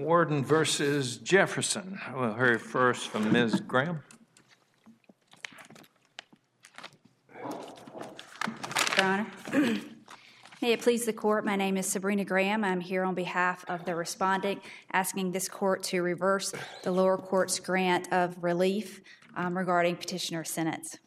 Warden versus Jefferson. We'll hear first from Ms. Graham. Your Honor. May it please the Court, my name is Sabrina Graham. I'm here on behalf of the respondent asking this Court to reverse the lower court's grant of relief regarding petitioner's sentence.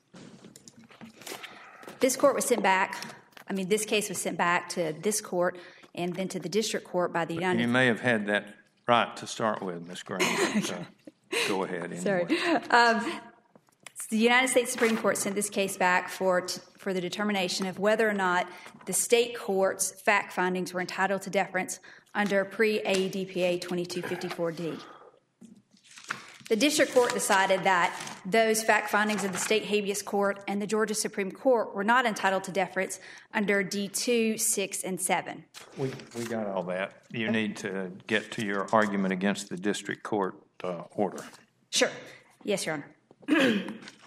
This case was sent back to this Court and then to the District Court by the United States. You may have had that right to start with, Ms. Graham. Go ahead anyway. Sorry. The United States Supreme Court sent this case back for the determination of whether or not the state court's fact findings were entitled to deference under pre-AEDPA 2254D. The District Court decided that those fact findings of the state habeas court and the Georgia Supreme Court were not entitled to deference under D2, 6, and 7. We got all that. You need to get to your argument against the District Court order. Sure. Yes, Your Honor.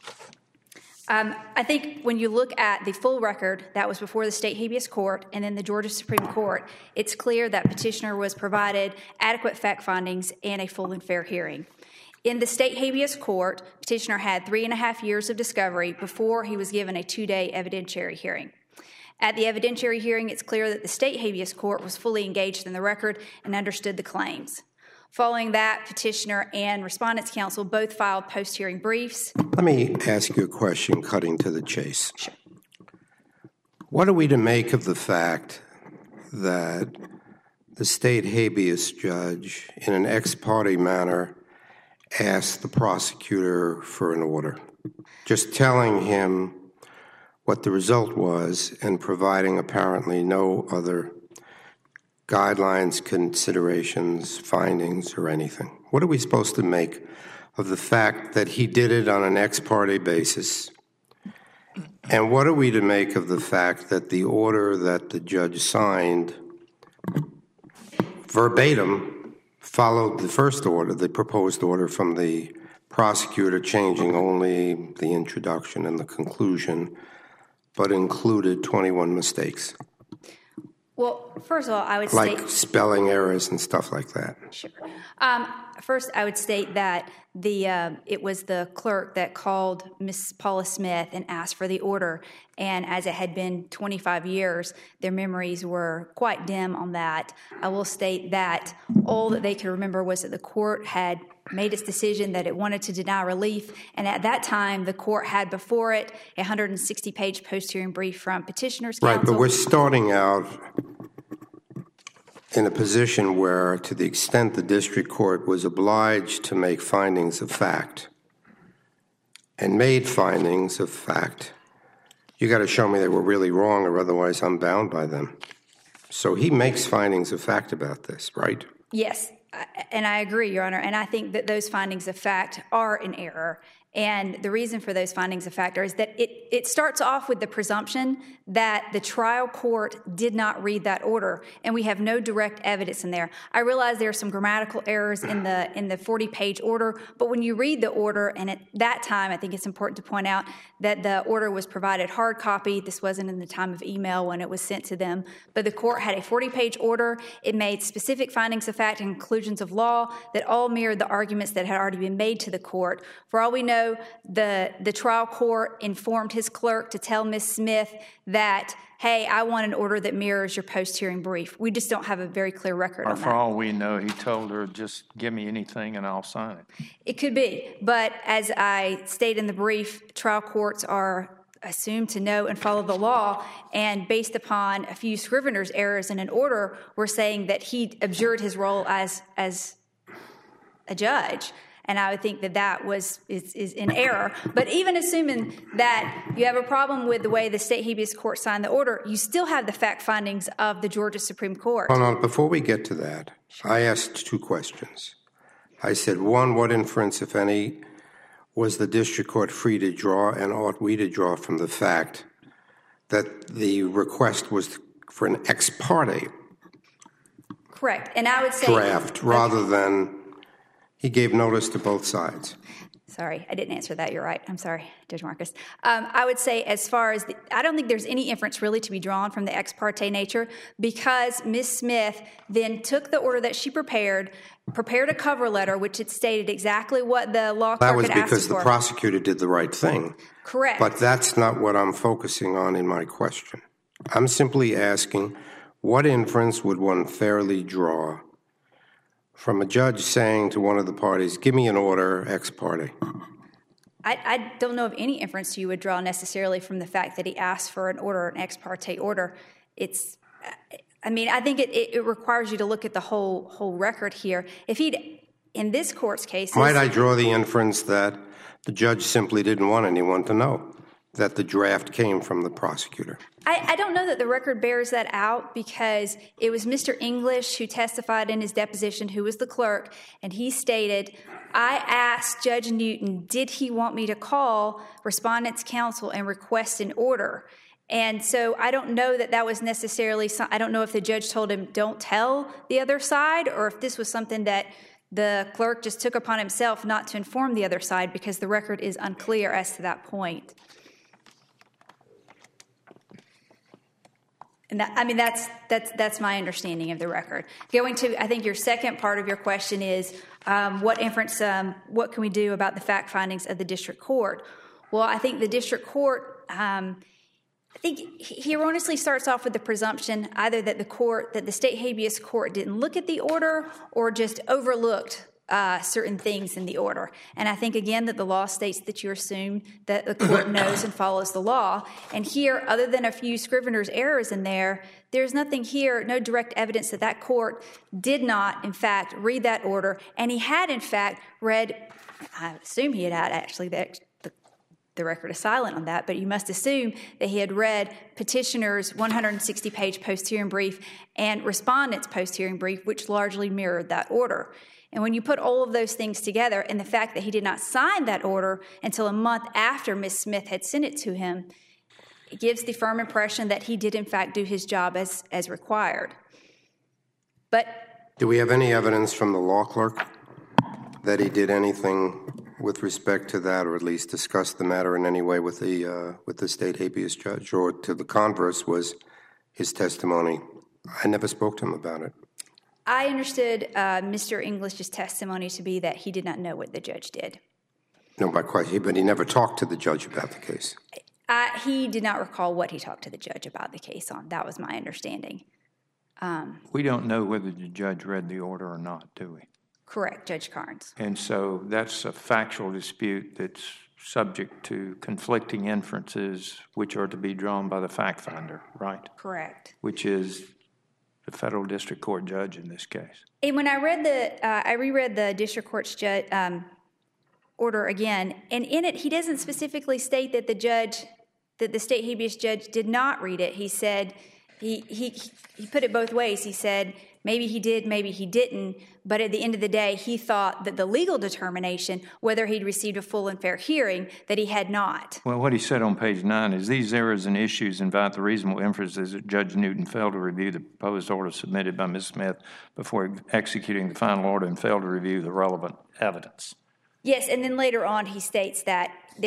I think when you look at the full record that was before the state habeas court and then the Georgia Supreme Court, it's clear that petitioner was provided adequate fact findings and a full and fair hearing. In the state habeas court, petitioner had 3.5 years of discovery before he was given a 2-day evidentiary hearing. At the evidentiary hearing, it's clear that the state habeas court was fully engaged in the record and understood the claims. Following that, petitioner and respondents' counsel both filed post-hearing briefs. Let me ask you a question cutting to the chase. Sure. What are we to make of the fact that the state habeas judge, in an ex parte manner, asked the prosecutor for an order, just telling him what the result was and providing apparently no other guidelines, considerations, findings, or anything? What are we supposed to make of the fact that he did it on an ex parte basis? And what are we to make of the fact that the order that the judge signed verbatim followed the first order, the proposed order from the prosecutor, changing only the introduction and the conclusion, but included 21 mistakes? Well, first of all, I would like spelling errors and stuff like that. Sure. First, I would state that it was the clerk that called Miss Paula Smith and asked for the order, and as it had been 25 years, their memories were quite dim on that. I will state that all that they could remember was that the court had made its decision that it wanted to deny relief, and at that time, the court had before it a 160-page post-hearing brief from petitioner's counsel. Right, but we're starting out in a position where, to the extent the district court was obliged to make findings of fact and made findings of fact, you got to show me they were really wrong, or otherwise I'm bound by them. So he makes findings of fact about this, right? Yes, and I agree, Your Honor, and I think that those findings of fact are in error. And the reason for those findings of fact is that it starts off with the presumption that the trial court did not read that order, and we have no direct evidence in there. I realize there are some grammatical errors in the 40-page order, but when you read the order, and at that time, I think it's important to point out that the order was provided hard copy. This wasn't in the time of email when it was sent to them, but the court had a 40-page order. It made specific findings of fact and conclusions of law that all mirrored the arguments that had already been made to the court. For all we know, the trial court informed his clerk to tell Ms. Smith that, hey, I want an order that mirrors your post-hearing brief. We just don't have a very clear record on that. For all we know, he told her, just give me anything and I'll sign it. It could be, but as I state in the brief, trial courts are assumed to know and follow the law, and based upon a few scrivener's errors in an order, we're saying that he abjured his role as a judge. And I would think that is in error. But even assuming that you have a problem with the way the state habeas court signed the order, you still have the fact findings of the Georgia Supreme Court. Hold on. Before we get to that, I asked 2 questions. I said, 1, what inference, if any, was the district court free to draw, and ought we to draw from the fact that the request was for an ex parte Correct. And I would say draft rather than he gave notice to both sides? Sorry, I didn't answer that. You're right. I'm sorry, Judge Marcus. I would say as far as, I don't think there's any inference really to be drawn from the ex parte nature because Ms. Smith then took the order that she prepared a cover letter, which it stated exactly what the law clerk had asked for. That was because the prosecutor did the right thing. Correct. But that's not what I'm focusing on in my question. I'm simply asking, what inference would one fairly draw from a judge saying to one of the parties, give me an order ex parte? I don't know of any inference you would draw necessarily from the fact that he asked for an order, an ex parte order. I think it requires you to look at the whole record here. If he'd, in this court's case... Might I draw the inference that the judge simply didn't want anyone to know that the draft came from the prosecutor? I don't know that the record bears that out because it was Mr. English who testified in his deposition, who was the clerk, and he stated, I asked Judge Newton, did he want me to call Respondent's Counsel and request an order? And so I don't know that was necessarily, I don't know if the judge told him, don't tell the other side, or if this was something that the clerk just took upon himself not to inform the other side because the record is unclear as to that point. And that's my understanding of the record. Going to, I think your second part of your question is, what inference, what can we do about the fact findings of the district court? Well, I think the district court, I think he erroneously starts off with the presumption either that the state habeas court didn't look at the order or just overlooked certain things in the order. And I think, again, that the law states that you assume that the court knows and follows the law. And here, other than a few scrivener's errors in there, there's nothing here, no direct evidence that that court did not, in fact, read that order. And he had, in fact, read, I assume he had actually, the record is silent on that, but you must assume that he had read petitioner's 160-page post-hearing brief and respondent's post-hearing brief, which largely mirrored that order. And when you put all of those things together and the fact that he did not sign that order until a month after Ms. Smith had sent it to him, it gives the firm impression that he did, in fact, do his job as required. But do we have any evidence from the law clerk that he did anything with respect to that, or at least discuss the matter in any way with the state habeas judge, or to the converse was his testimony? I never spoke to him about it. I understood Mr. English's testimony to be that he did not know what the judge did. No, by question, but he never talked to the judge about the case. He did not recall what he talked to the judge about the case on. That was my understanding. We don't know whether the judge read the order or not, do we? Correct, Judge Carnes. And so that's a factual dispute that's subject to conflicting inferences which are to be drawn by the fact finder, right? Correct. Which is the federal district court judge in this case. And when I read I reread the district court's order again, and in it he doesn't specifically state that the state habeas judge did not read it. He said he put it both ways. He said maybe he did, maybe he didn't, but at the end of the day he thought that the legal determination, whether he'd received a full and fair hearing, that he had not. Well, what he said on page 9 is these errors and issues invite the reasonable inferences that Judge Newton failed to review the proposed order submitted by Ms. Smith before executing the final order and failed to review the relevant evidence. Yes, and then later on he states that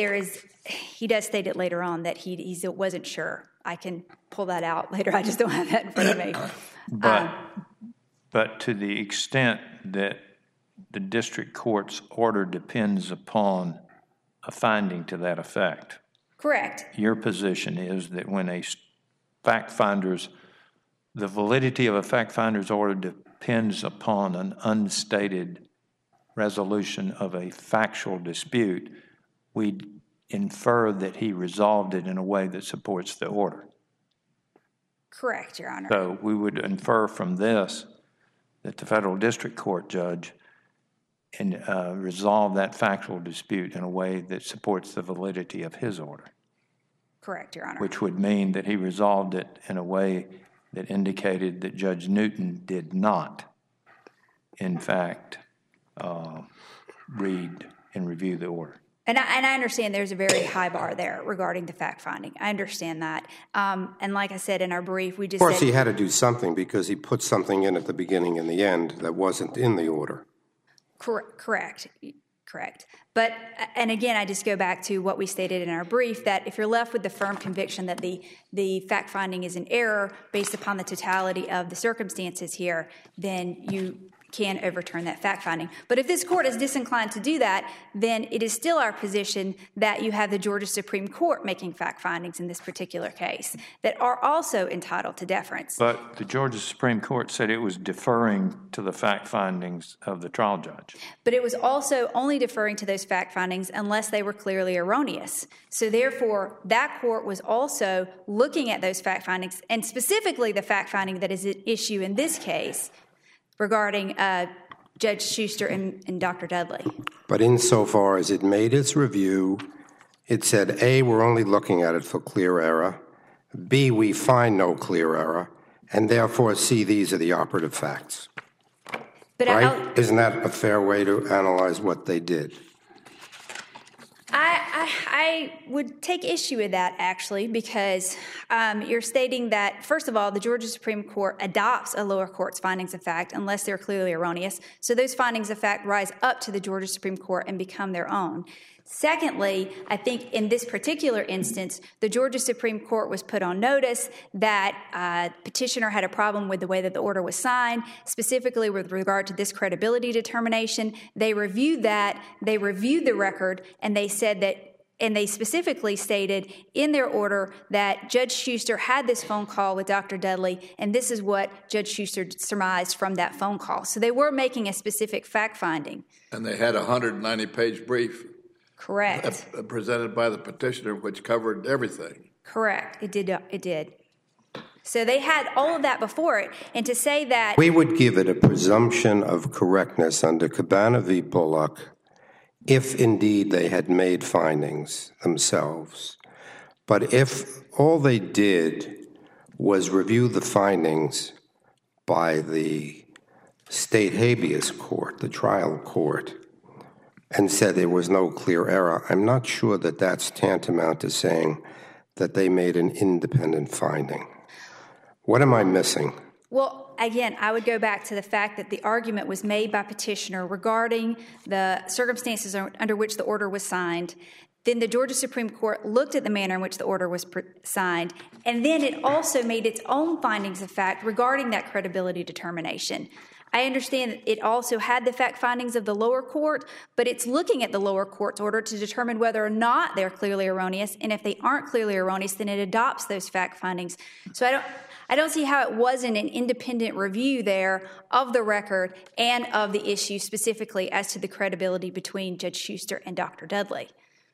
he does state it later on that he wasn't sure. I can pull that out later. I just don't have that in front of me. But to the extent that the district court's order depends upon a finding to that effect. Correct. Your position is that when the validity of a fact finder's order depends upon an unstated resolution of a factual dispute, we infer that he resolved it in a way that supports the order. Correct, Your Honor. So we would infer from this that the federal district court judge resolved that factual dispute in a way that supports the validity of his order. Correct, Your Honor. Which would mean that he resolved it in a way that indicated that Judge Newton did not, in fact, read and review the order. And I understand there's a very high bar there regarding the fact finding. I understand that. And like I said in our brief, we just Of course, he had to do something because he put something in at the beginning and the end that wasn't in the order. Correct. Correct. But, and again, I just go back to what we stated in our brief, that if you're left with the firm conviction that the fact finding is an error based upon the totality of the circumstances here, then you can overturn that fact finding. But if this court is disinclined to do that, then it is still our position that you have the Georgia Supreme Court making fact findings in this particular case that are also entitled to deference. But the Georgia Supreme Court said it was deferring to the fact findings of the trial judge. But it was also only deferring to those fact findings unless they were clearly erroneous. So therefore, that court was also looking at those fact findings, and specifically the fact finding that is at issue in this case regarding Judge Schuster and Dr. Dudley. But insofar as it made its review, it said, A, we're only looking at it for clear error, B, we find no clear error, and therefore, C, these are the operative facts. But right? Isn't that a fair way to analyze what they did? I would take issue with that, actually, because you're stating that, first of all, the Georgia Supreme Court adopts a lower court's findings of fact unless they're clearly erroneous. So those findings of fact rise up to the Georgia Supreme Court and become their own. Secondly, I think in this particular instance, the Georgia Supreme Court was put on notice that petitioner had a problem with the way that the order was signed, specifically with regard to this credibility determination. They reviewed that, they reviewed the record, and they said that, and they specifically stated in their order that Judge Schuster had this phone call with Dr. Dudley, and this is what Judge Schuster surmised from that phone call. So they were making a specific fact finding. And they had a 190-page brief. Correct. Presented by the petitioner, which covered everything. Correct. It did. So they had all of that before it. And to say that... We would give it a presumption of correctness under Cabana v. Bullock if indeed they had made findings themselves. But if all they did was review the findings by the state habeas court, the trial court, and said there was no clear error, I'm not sure that that's tantamount to saying that they made an independent finding. What am I missing? Well, again, I would go back to the fact that the argument was made by petitioner regarding the circumstances under which the order was signed. Then the Georgia Supreme Court looked at the manner in which the order was signed, and then it also made its own findings of fact regarding that credibility determination. I understand that it also had the fact findings of the lower court, but it's looking at the lower court's order to determine whether or not they're clearly erroneous, and if they aren't clearly erroneous, then it adopts those fact findings. So I don't see how it wasn't an independent review there of the record and of the issue specifically as to the credibility between Judge Schuster and Dr. Dudley.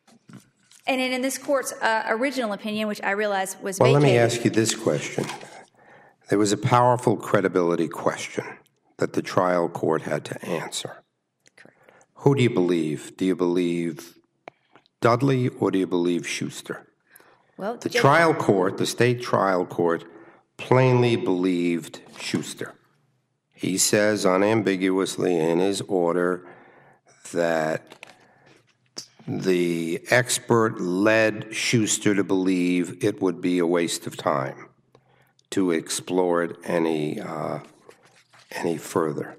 And in this court's original opinion, which I realize was vacated... Well, let me ask you this question. There was a powerful credibility question that the trial court had to answer. Correct. Who do you believe? Do you believe Dudley or do you believe Schuster? Well, the trial court, the state trial court, plainly believed Schuster. He says unambiguously in his order that the expert led Schuster to believe it would be a waste of time to explore it any further.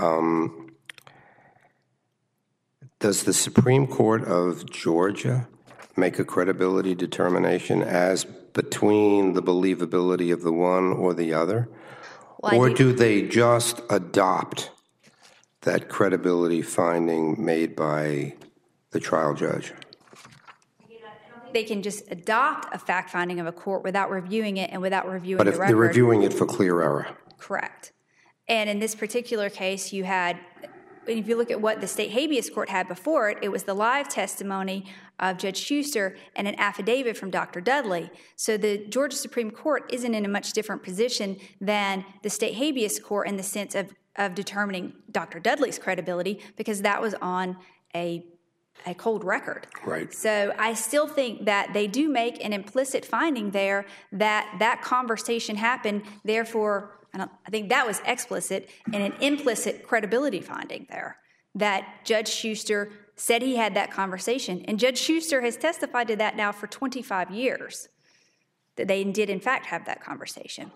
Does the Supreme Court of Georgia make a credibility determination as between the believability of the one or the other? Well, or do they just adopt that credibility finding made by the trial judge? They can just adopt a fact finding of a court without reviewing it and without reviewing the record. But if they're reviewing it for clear error. Correct. And in this particular case, you had, if you look at what the state habeas court had before it, it was the live testimony of Judge Schuster and an affidavit from Dr. Dudley. So the Georgia Supreme Court isn't in a much different position than the state habeas court in the sense of determining Dr. Dudley's credibility, because that was on a cold record. Right. So I still think that they do make an implicit finding there that conversation happened. Therefore, I think that was explicit, and an implicit credibility finding there that Judge Schuster said he had that conversation. And Judge Schuster has testified to that now for 25 years, that they did in fact have that conversation.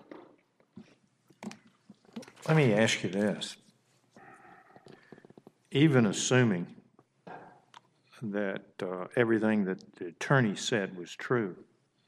Let me ask you this. Even assuming that everything that the attorney said was true,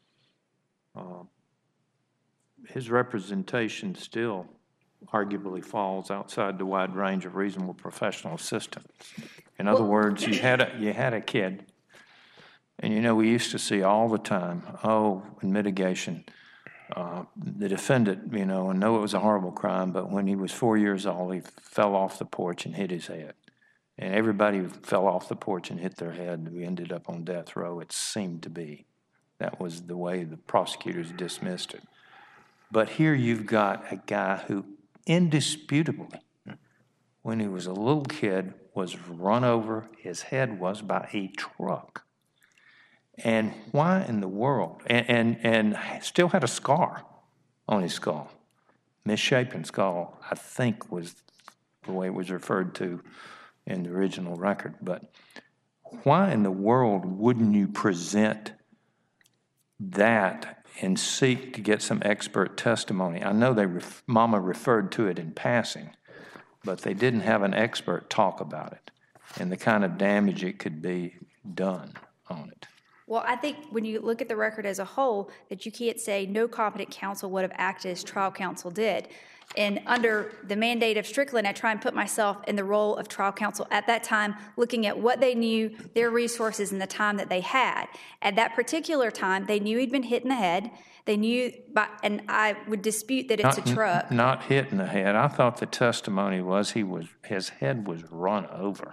his representation still arguably falls outside the wide range of reasonable professional assistance. In other words, you had a kid, and you know we used to see all the time, in mitigation, the defendant, you know, and know it was a horrible crime, but when he was 4 years old, he fell off the porch and hit his head. And everybody who fell off the porch and hit their head, we ended up on death row, it seemed to be. That was the way the prosecutors dismissed it. But here you've got a guy who indisputably, when he was a little kid, was run over, his head was by a truck. And why in the world? And still had a scar on his skull. Misshapen skull, I think, was the way it was referred to in the original record. But why in the world wouldn't you present that and seek to get some expert testimony? I know Mama referred to it in passing, but they didn't have an expert talk about it and the kind of damage it could be done on it. Well, I think when you look at the record as a whole, that you can't say no competent counsel would have acted as trial counsel did. And under the mandate of Strickland, I try and put myself in the role of trial counsel at that time, looking at what they knew, their resources, and the time that they had. At that particular time, they knew he'd been hit in the head. They knew, and I would dispute that it's a truck. Not hit in the head. I thought the testimony was his head was run over.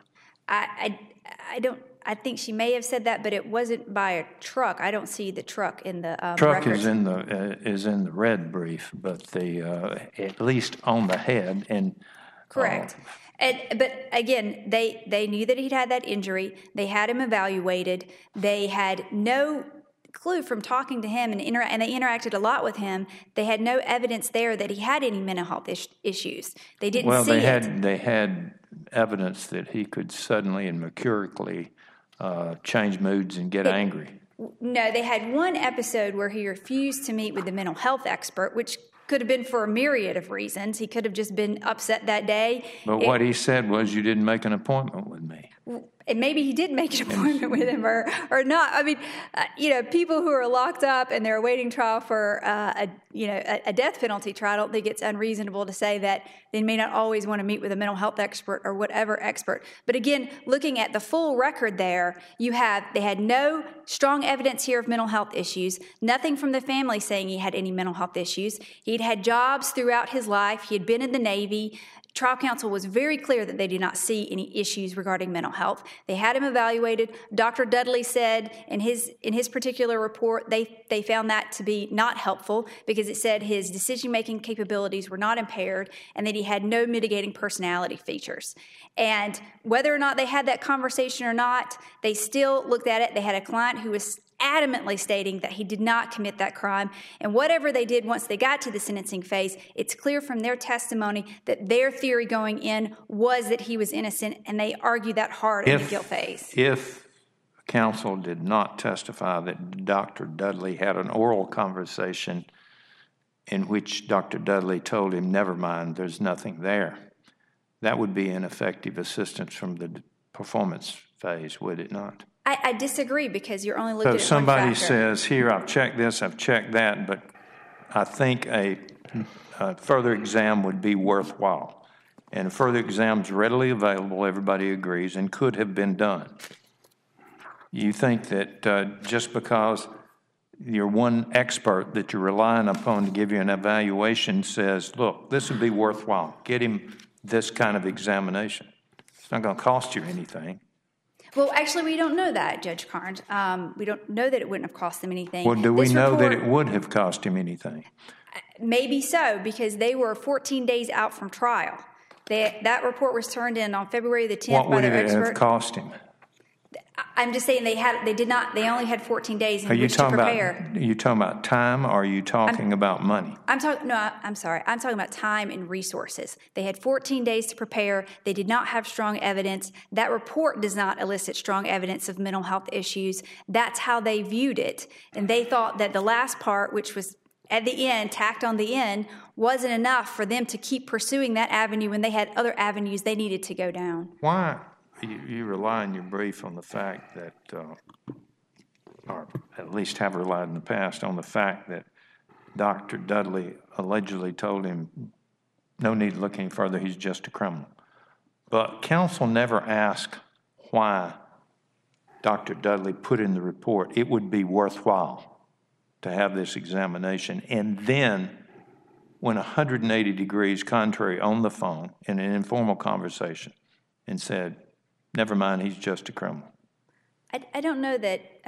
I think she may have said that, but it wasn't by a truck. I don't see the truck in the truck record. is in the red brief, but at least on the head and correct. But again, they knew that he'd had that injury. They had him evaluated. They had no clue from talking to him, and they interacted a lot with him. They had no evidence there that he had any mental health issues. They didn't see it. They had evidence that he could suddenly and mercurically change moods and get angry. No, they had one episode where he refused to meet with the mental health expert, which could have been for a myriad of reasons. He could have just been upset that day. But what he said was, you didn't make an appointment with me. And maybe he did make an appointment with him or not. I mean, people who are locked up and they're awaiting trial for a death penalty trial, I don't think it's unreasonable to say that they may not always want to meet with a mental health expert or whatever expert. But again, looking at the full record there, they had no strong evidence here of mental health issues, nothing from the family saying he had any mental health issues. He'd had jobs throughout his life. He had been in the Navy. Trial counsel was very clear that they did not see any issues regarding mental health. They had him evaluated. Dr. Dudley said in his particular report, they found that to be not helpful because it said his decision-making capabilities were not impaired and that he had no mitigating personality features. And whether or not they had that conversation or not, they still looked at it. They had a client who was adamantly stating that he did not commit that crime. And whatever they did once they got to the sentencing phase, it's clear from their testimony that their theory going in was that he was innocent, and they argued that hard in the guilt phase. If counsel did not testify that Dr. Dudley had an oral conversation in which Dr. Dudley told him, never mind, there's nothing there, that would be ineffective assistance from the performance phase, would it not? I disagree because you're only looking at one factor. So somebody says, here, I've checked this, I've checked that, but I think a further exam would be worthwhile. And a further exam is readily available, everybody agrees, and could have been done. You think that just because your one expert that you're relying upon to give you an evaluation says, look, this would be worthwhile, get him this kind of examination. It's not going to cost you anything. Well, actually, we don't know that, Judge Carnes. We don't know that it wouldn't have cost them anything. Well, do we know that it would have cost him anything? Maybe so, because they were 14 days out from trial. That report was turned in on February the 10th by their expert. What would it have cost him? I'm just saying they only had 14 days in which to prepare. Are you talking about time or are you talking about money? I'm talking about time and resources. They had 14 days to prepare. They did not have strong evidence. That report does not elicit strong evidence of mental health issues. That's how they viewed it. And they thought that the last part, which was at the end, tacked on the end, wasn't enough for them to keep pursuing that avenue when they had other avenues they needed to go down. Why? you rely in your brief on the fact that, or at least have relied in the past, on the fact that Dr. Dudley allegedly told him, no need looking further, he's just a criminal. But counsel never asked why Dr. Dudley put in the report it would be worthwhile to have this examination. And then, when 180 degrees contrary on the phone in an informal conversation and said, never mind, he's just a criminal. I don't know that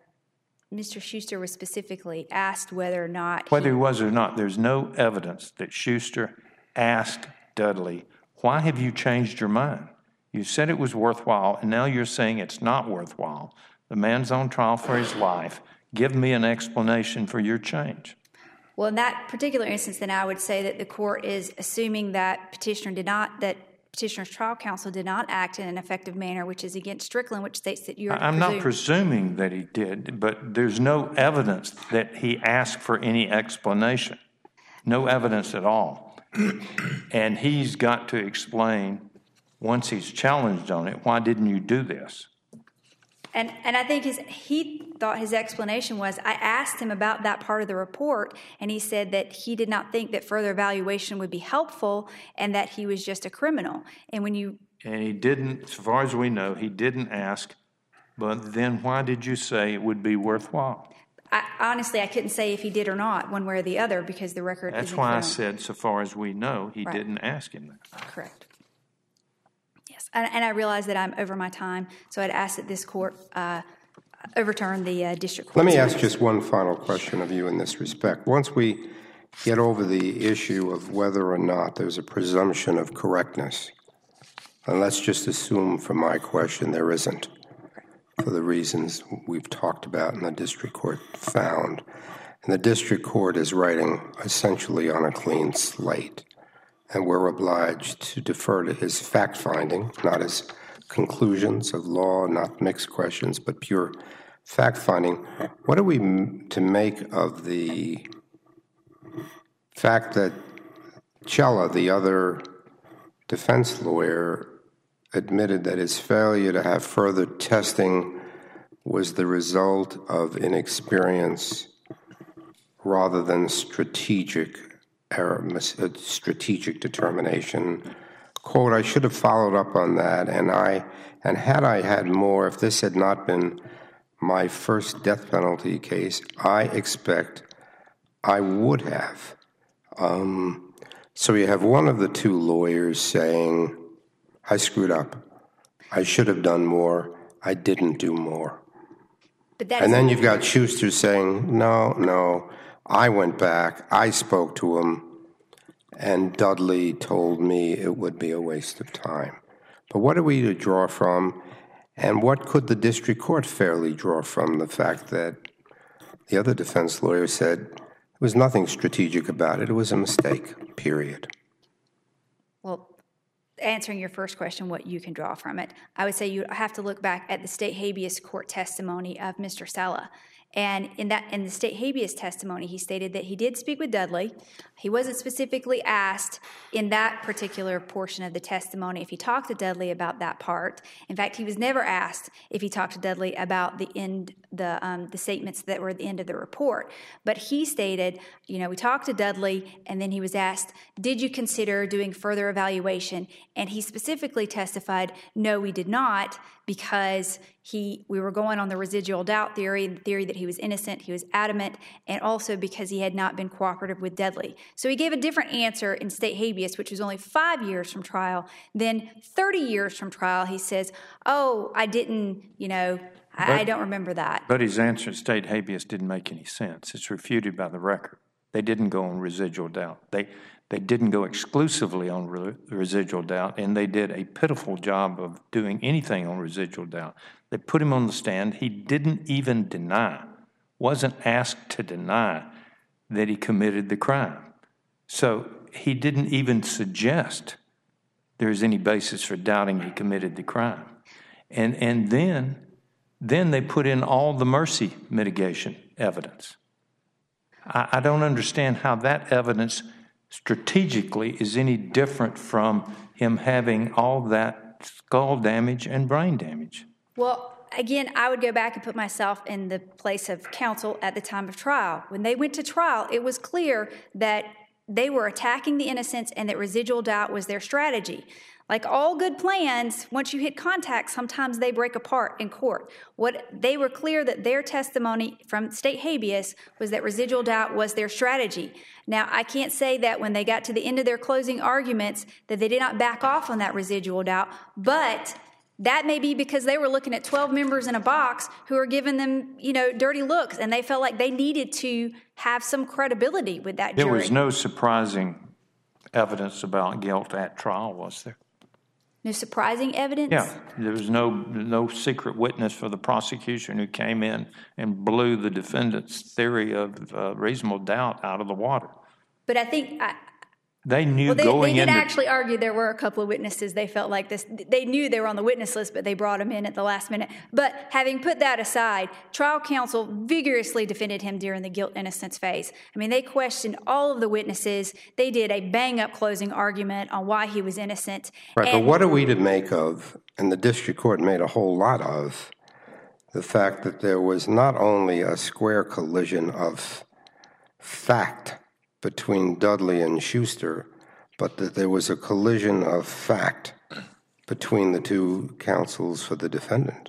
Mr. Schuster was specifically asked whether or not. Whether he was or not, there's no evidence that Schuster asked Dudley, why have you changed your mind? You said it was worthwhile, and now you're saying it's not worthwhile. The man's on trial for his life. Give me an explanation for your change. Well, in that particular instance, then I would say that the court is assuming that Petitioner's trial counsel did not act in an effective manner, which is against Strickland, which states that you're. I'm not presuming that he did, but there's no evidence that he asked for any explanation. No evidence at all. And he's got to explain, once he's challenged on it, why didn't you do this? And I think he thought his explanation was, I asked him about that part of the report, and he said that he did not think that further evaluation would be helpful and that he was just a criminal. And he didn't, as far as we know, he didn't ask, but then why did you say it would be worthwhile? Honestly, I couldn't say if he did or not, one way or the other, because the record isn't That's why clear. I said, so far as we know, he Right. didn't ask him that. Correct. Yes, and I realize that I'm over my time, so I'd ask that this court overturn the district court. Let me ask just one final question of you in this respect. Once we get over the issue of whether or not there's a presumption of correctness, and let's just assume for my question there isn't, for the reasons we've talked about and the district court found, and the district court is writing essentially on a clean slate, and we're obliged to defer to his fact-finding, not his conclusions of law, not mixed questions, but pure fact-finding. What are we to make of the fact that Cella, the other defense lawyer, admitted that his failure to have further testing was the result of inexperience rather than strategic determination? Quote, I should have followed up on that, and had I had more, if this had not been my first death penalty case, I expect I would have. So you have one of the two lawyers saying, I screwed up. I should have done more. I didn't do more. And then you've got Schuster saying, no, I went back, I spoke to him, and Dudley told me it would be a waste of time. But what are we to draw from, and what could the district court fairly draw from the fact that the other defense lawyer said there was nothing strategic about it, it was a mistake, period? Well, answering your first question, what you can draw from it, I would say you have to look back at the state habeas court testimony of Mr. Cella. And in the state habeas testimony, he stated that he did speak with Dudley. He wasn't specifically asked in that particular portion of the testimony if he talked to Dudley about that part. In fact, he was never asked if he talked to Dudley about the statements that were at the end of the report. But he stated, we talked to Dudley, and then he was asked, did you consider doing further evaluation? And he specifically testified, no, we did not, because we were going on the residual doubt theory, the theory that he was innocent, he was adamant, and also because he had not been cooperative with Dudley. So he gave a different answer in state habeas, which was only 5 years from trial. Then 30 years from trial, he says, oh, I didn't, I don't remember that. But his answer in state habeas didn't make any sense. It's refuted by the record. They didn't go on residual doubt. They didn't go exclusively on residual doubt, and they did a pitiful job of doing anything on residual doubt. They put him on the stand. He didn't even deny, wasn't asked to deny that he committed the crime. So he didn't even suggest there's any basis for doubting he committed the crime. And then they put in all the mercy mitigation evidence. I don't understand how that evidence strategically is any different from him having all that skull damage and brain damage. Well, again, I would go back and put myself in the place of counsel at the time of trial. When they went to trial, it was clear that they were attacking the innocents and that residual doubt was their strategy. Like all good plans, once you hit contact, sometimes they break apart in court. They were clear that their testimony from state habeas was that residual doubt was their strategy. Now, I can't say that when they got to the end of their closing arguments that they did not back off on that residual doubt, but that may be because they were looking at 12 members in a box who were giving them, dirty looks, and they felt like they needed to have some credibility with that jury. There was no surprising evidence about guilt at trial, was there? No surprising evidence? Yeah, there was no secret witness for the prosecution who came in and blew the defendant's theory of reasonable doubt out of the water. But I think they knew they going did into actually argue there were a couple of witnesses they felt like this. They knew they were on the witness list, but they brought them in at the last minute. But having put that aside, trial counsel vigorously defended him during the guilt-innocence phase. I mean, they questioned all of the witnesses. They did a bang-up closing argument on why he was innocent. Right, but what are we to make of, and the district court made a whole lot of, the fact that there was not only a square collision of fact between Dudley and Schuster, but that there was a collision of fact between the two counsels for the defendant.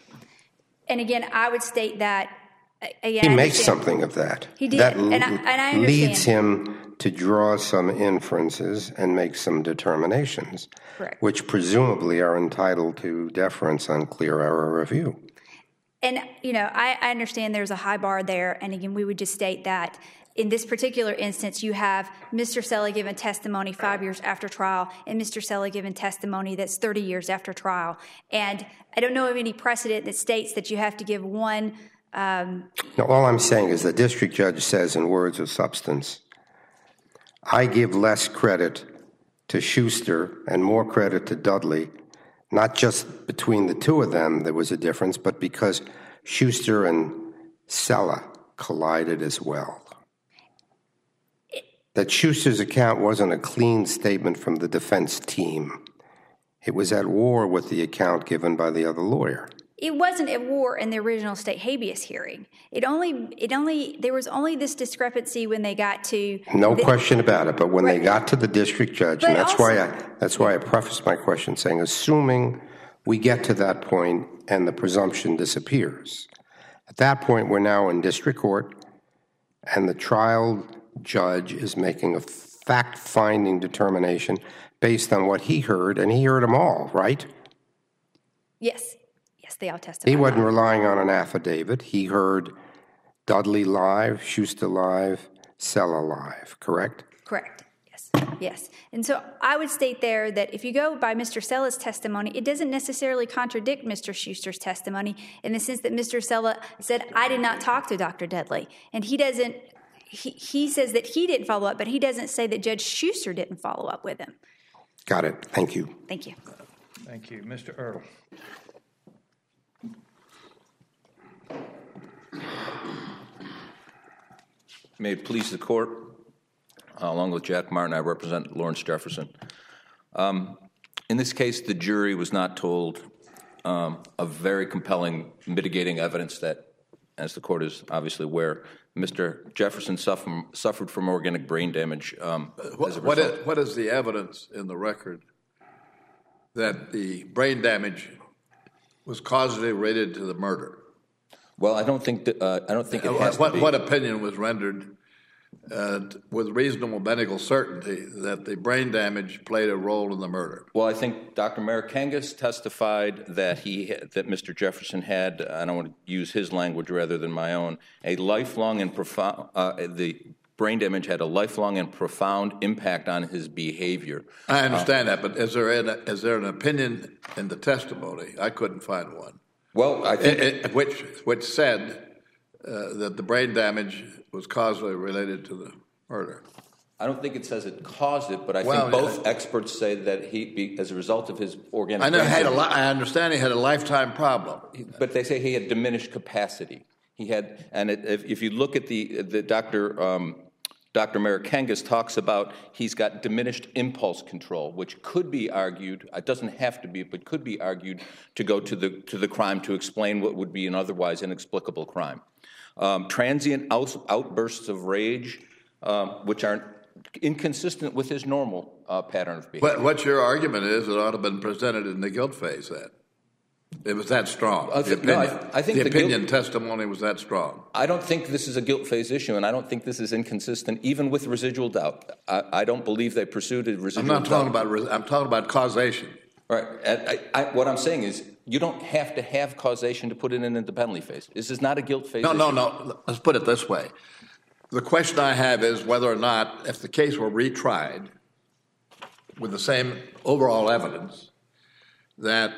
And again, I would state that, he makes something of that. He did, that and I understand. Leads him to draw some inferences and make some determinations, correct, which presumably are entitled to deference on clear error review. And, I understand there's a high bar there, and again, we would just state that in this particular instance, you have Mr. Selle given testimony 5 years after trial and Mr. Selle given testimony that's 30 years after trial. And I don't know of any precedent that states that you have to give one. No, all I'm saying is the district judge says in words of substance, I give less credit to Schuster and more credit to Dudley, not just between the two of them there was a difference, but because Schuster and Selle collided as well. That Schuster's account wasn't a clean statement from the defense team. It was at war with the account given by the other lawyer. It wasn't at war in the original state habeas hearing. There was only this discrepancy when they got to no question about it. But when right. they got to the district judge, and that's why I prefaced my question saying, assuming we get to that point and the presumption disappears, at that point we're now in district court, and the trial judge is making a fact-finding determination based on what he heard, and he heard them all, right? Yes, they all testified. He wasn't relying on an affidavit. He heard Dudley live, Schuster live, Selle live, correct? Correct, yes. And so I would state there that if you go by Mr. Selle's testimony, it doesn't necessarily contradict Mr. Schuster's testimony in the sense that Mr. Selle said, I did not talk to Dr. Dudley. And he doesn't, he says that he didn't follow up, but he doesn't say that Judge Schuster didn't follow up with him. Got it. Thank you. Thank you. Thank you. Mr. Earle. May it please the court, along with Jack Martin, I represent Lawrence Jefferson. In this case, the jury was not told of very compelling mitigating evidence that, as the court is obviously aware, Mr. Jefferson suffered from organic brain damage. What is the evidence in the record that the brain damage was causally related to the murder? Well, I don't think it has to be. What opinion was rendered with reasonable medical certainty that the brain damage played a role in the murder? Well, I think Dr. Marikangas testified that that Mr. Jefferson had, and I want to use his language rather than my own, a lifelong and profound. The brain damage had a lifelong and profound impact on his behavior. I understand that, but is there an opinion in the testimony? I couldn't find one. Well, I think which said that the brain damage was causally related to the murder. I don't think it says it caused it, but I think both experts say that as a result of his organic brain damage. I understand he had a lifetime problem. But they say he had diminished capacity. He had, and if you look at the Dr. Dr. Marikangis talks about he's got diminished impulse control, which could be argued, it doesn't have to be, but could be argued to go to the crime to explain what would be an otherwise inexplicable crime. Transient outbursts of rage, which aren't inconsistent with his normal pattern of behavior. But what your argument is, it ought to have been presented in the guilt phase then. It was that strong. I think the opinion testimony was that strong. I don't think this is a guilt phase issue, and I don't think this is inconsistent, even with residual doubt. I don't believe they pursued a residual doubt. I'm talking about causation. All right. What I'm saying is you don't have to have causation to put it in the penalty phase. This is not a guilt phase issue. No. Let's put it this way. The question I have is whether or not, if the case were retried with the same overall evidence, that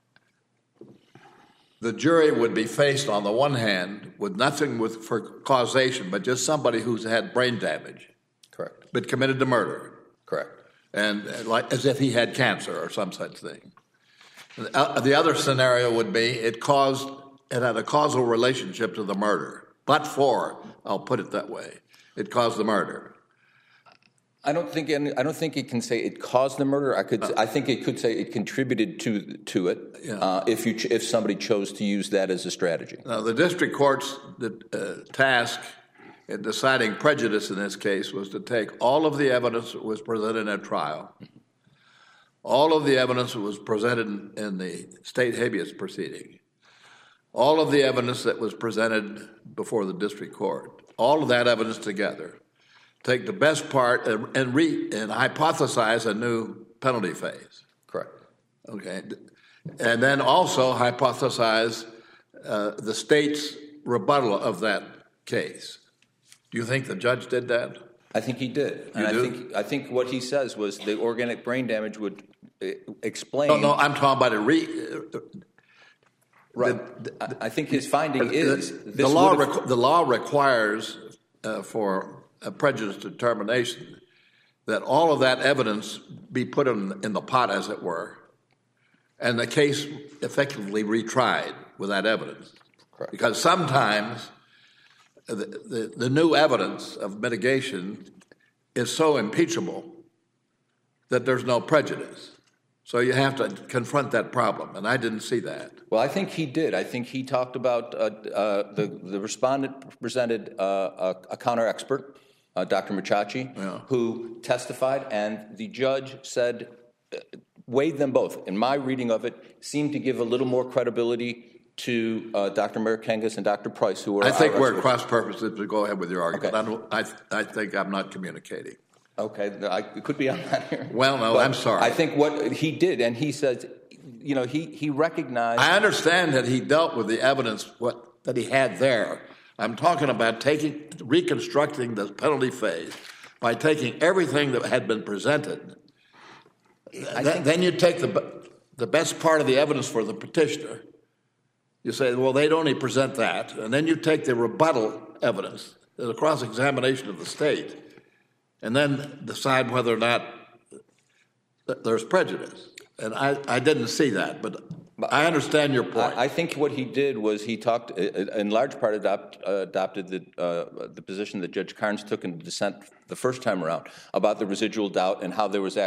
the jury would be faced, on the one hand, with nothing for causation, but just somebody who's had brain damage. Correct. But committed to murder. Correct. And like as if he had cancer or some such thing. The other scenario would be it had a causal relationship to the murder. But I'll put it that way, it caused the murder. I don't think it can say it caused the murder. I think it could say it contributed to it. Yeah. If somebody chose to use that as a strategy. Now, the district court's task in deciding prejudice in this case was to take all of the evidence that was presented at trial, all of the evidence that was presented in the state habeas proceeding, all of the evidence that was presented before the district court, all of that evidence together, take the best part and hypothesize a new penalty phase. Correct. Okay. And then also hypothesize the state's rebuttal of that case. Do you think the judge did that? I think he did. I think what he says was the organic brain damage would explain. No, I'm talking about a right. I think his finding is the law requires for a prejudice determination that all of that evidence be put in the pot, as it were, and the case effectively retried with that evidence. Correct. Because sometimes the new evidence of mitigation is so impeachable that there's no prejudice. So you have to confront that problem, and I didn't see that. Well, I think he did. I think he talked about the respondent presented a counter-expert, Dr. Machachi, who testified, and the judge said, weighed them both. In my reading of it, seemed to give a little more credibility to Dr. Marikangis and Dr. Price, who were I think we're cross-purposes, but go ahead with your argument. Okay. I think I'm not communicating. Okay, it could be on that here. Well, no, I'm sorry. I think what he did, and he said, he recognized. I understand that he dealt with the evidence that he had there. I'm talking about reconstructing the penalty phase by taking everything that had been presented. Then you take the best part of the evidence for the petitioner. You say, well, they'd only present that. And then you take the rebuttal evidence, the cross-examination of the state, and then decide whether or not there's prejudice. And I didn't see that, but I understand your point. I think what he did was he talked, in large part, adopted the position that Judge Carnes took in dissent the first time around about the residual doubt and how there was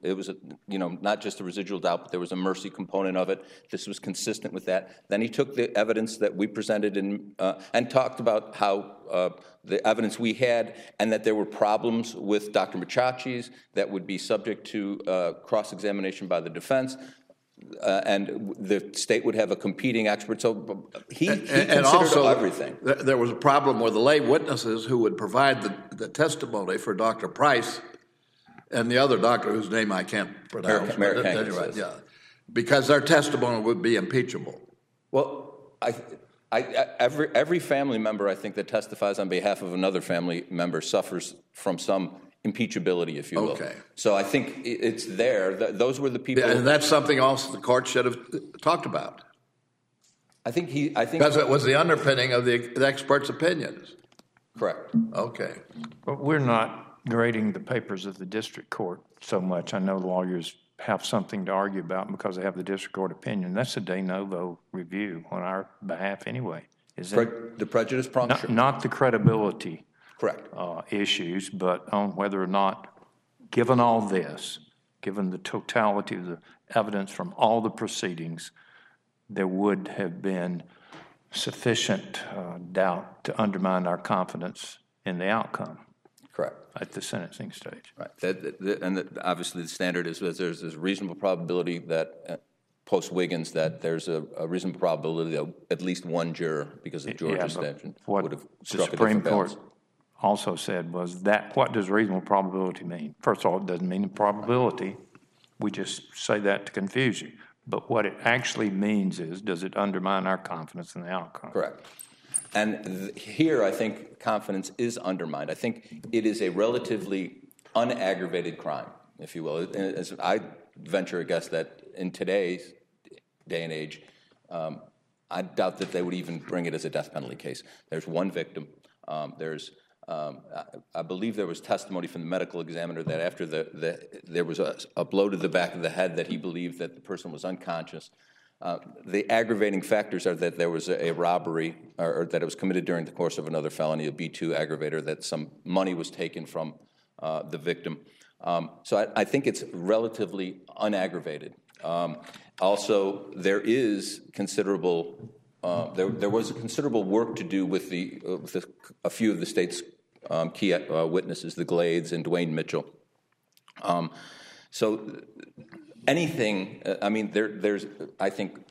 not just a residual doubt, but there was a mercy component of it. This was consistent with that. Then he took the evidence that we presented and talked about how the evidence we had and that there were problems with Dr. Machachi's that would be subject to cross-examination by the defense. And the state would have a competing expert. So he considered also, everything. There was a problem with the lay witnesses who would provide the testimony for Dr. Price and the other doctor whose name I can't pronounce. Anyway, yeah, because their testimony would be impeachable. Well, every family member, I think, that testifies on behalf of another family member suffers from some impeachability, if you will. Okay. So I think it's there. Those were the people. And that's something else the court should have talked about. I think because it was the underpinning of the experts' opinions. Correct. Okay. But we're not grading the papers of the district court so much. I know lawyers have something to argue about because they have the district court opinion. That's a de novo review on our behalf anyway. Is it? The prejudice prong? Not the credibility Correct. Issues, but on whether or not, given all this, given the totality of the evidence from all the proceedings, there would have been sufficient doubt to undermine our confidence in the outcome. Correct. At the sentencing stage. Right. Obviously the standard is that there's a reasonable probability that post-Wiggins that there's a reasonable probability that at least one juror, because of Georgia's statute, would have struck a different balance. What the Supreme Court also said was that what does reasonable probability mean? First of all, it doesn't mean a probability. We just say that to confuse you. But what it actually means is, does it undermine our confidence in the outcome? Correct. And here, I think confidence is undermined. I think it is a relatively unaggravated crime, if you will. As I venture a guess that in today's day and age, I doubt that they would even bring it as a death penalty case. There's one victim. I believe there was testimony from the medical examiner that after there was a blow to the back of the head that he believed that the person was unconscious. The aggravating factors are that there was a robbery or that it was committed during the course of another felony, a B2 aggravator, that some money was taken from the victim. So I think it's relatively unaggravated. Also, there is considerable, there was considerable work to do with a few of the state's key witnesses, the Glades and Dwayne Mitchell. So anything, there's, I think,